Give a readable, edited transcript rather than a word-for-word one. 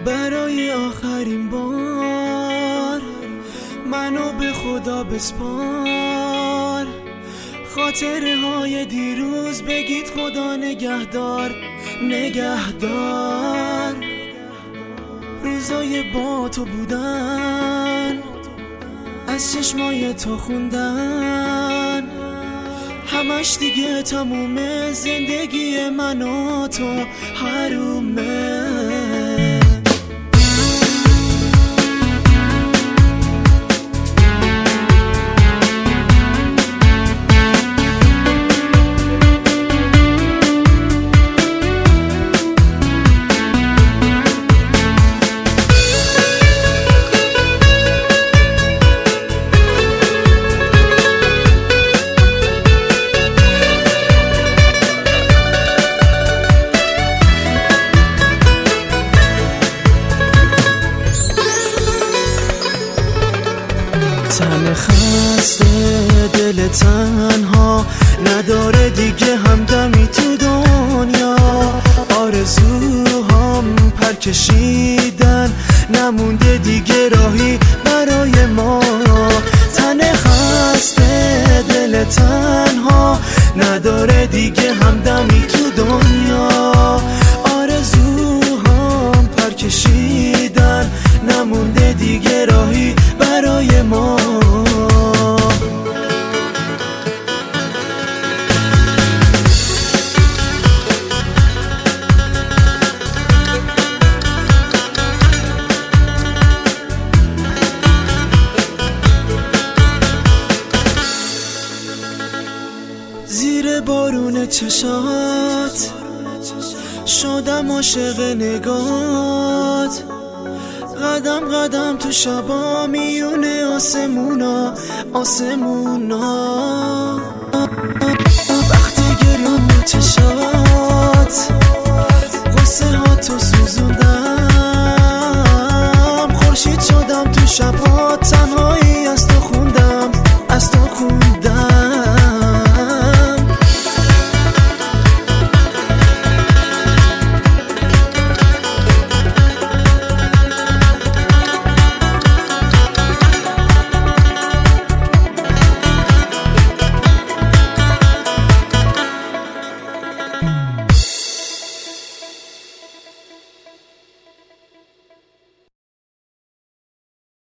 برای آخرین بار منو به خدا بسپار. خاطره های دیروز بگید خدا نگهدار نگهدار. روزای با تو بودن، از چشمای تو خوندن، همش دیگه تمومه. زندگی من و تو حرومه. تن خسته دل تنها نداره دیگه همدمی تو دنیا. آرزوهام پر کشیدن، نمونده دیگه راهی برای ما. تن خسته دل تنها نداره دیگه همدمی تو دنیا. آرزوهام پر کشیدن، نمونده دیگه راهی برای ما. زیر بارون چشات شدم عاشق نگات. قدم قدم تو شبا میونه آسمونا آسمونا.